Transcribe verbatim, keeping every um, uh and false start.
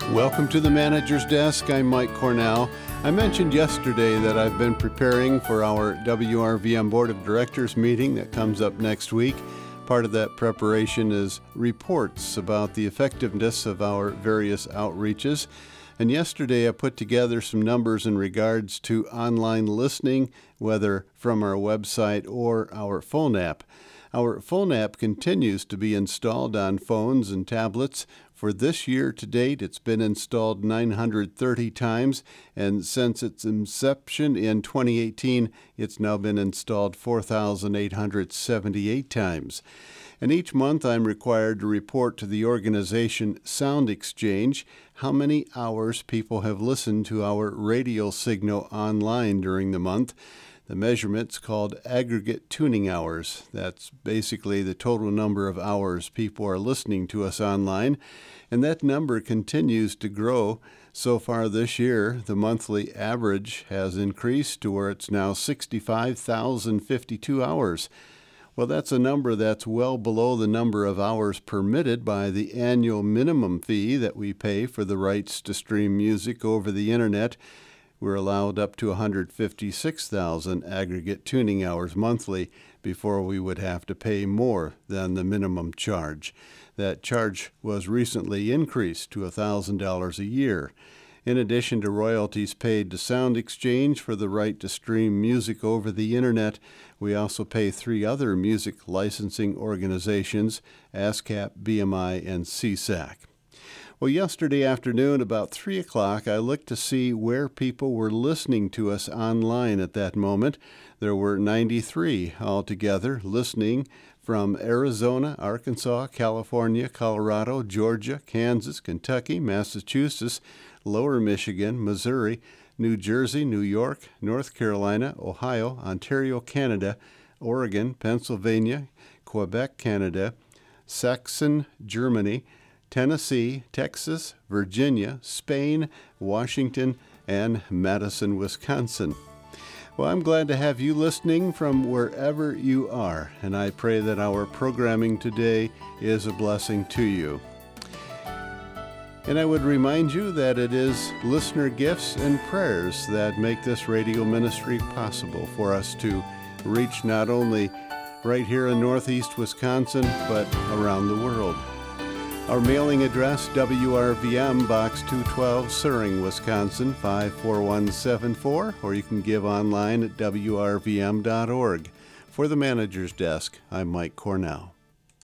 Welcome to the Manager's Desk. I'm Mike Cornell. I mentioned yesterday that I've been preparing for our W R V M Board of Directors meeting that comes up next week. Part of that preparation is reports about the effectiveness of our various outreaches. And yesterday I put together some numbers in regards to online listening, whether from our website or our phone app. Our phone app continues to be installed on phones and tablets. For this year to date, it's been installed nine hundred thirty times, and since its inception in twenty eighteen, it's now been installed four thousand eight hundred seventy-eight times. And each month I'm required to report to the organization Sound Exchange how many hours people have listened to our radio signal online during the month. The measurement's called aggregate tuning hours. That's basically the total number of hours people are listening to us online, and that number continues to grow. So far this year, the monthly average has increased to where it's now sixty-five thousand fifty-two hours. Well, that's a number that's well below the number of hours permitted by the annual minimum fee that we pay for the rights to stream music over the internet. We're allowed up to one hundred fifty-six thousand aggregate tuning hours monthly before we would have to pay more than the minimum charge. That charge was recently increased to one thousand dollars a year. In addition to royalties paid to Sound Exchange for the right to stream music over the internet, we also pay three other music licensing organizations, ASCAP, B M I, and C S A C. Well, yesterday afternoon, about three o'clock, I looked to see where people were listening to us online at that moment. There were ninety-three altogether listening from Arizona, Arkansas, California, Colorado, Georgia, Kansas, Kentucky, Massachusetts, Lower Michigan, Missouri, New Jersey, New York, North Carolina, Ohio, Ontario, Canada, Oregon, Pennsylvania, Quebec, Canada, Saxon, Germany, Tennessee, Texas, Virginia, Spain, Washington, and Madison, Wisconsin. Well, I'm glad to have you listening from wherever you are, and I pray that our programming today is a blessing to you. And I would remind you that it is listener gifts and prayers that make this radio ministry possible for us to reach not only right here in Northeast Wisconsin, but around the world. Our mailing address, W R V M, Box two twelve, Suring, Wisconsin, five four one seven four, or you can give online at W R V M dot org. For the Manager's Desk, I'm Mike Cornell.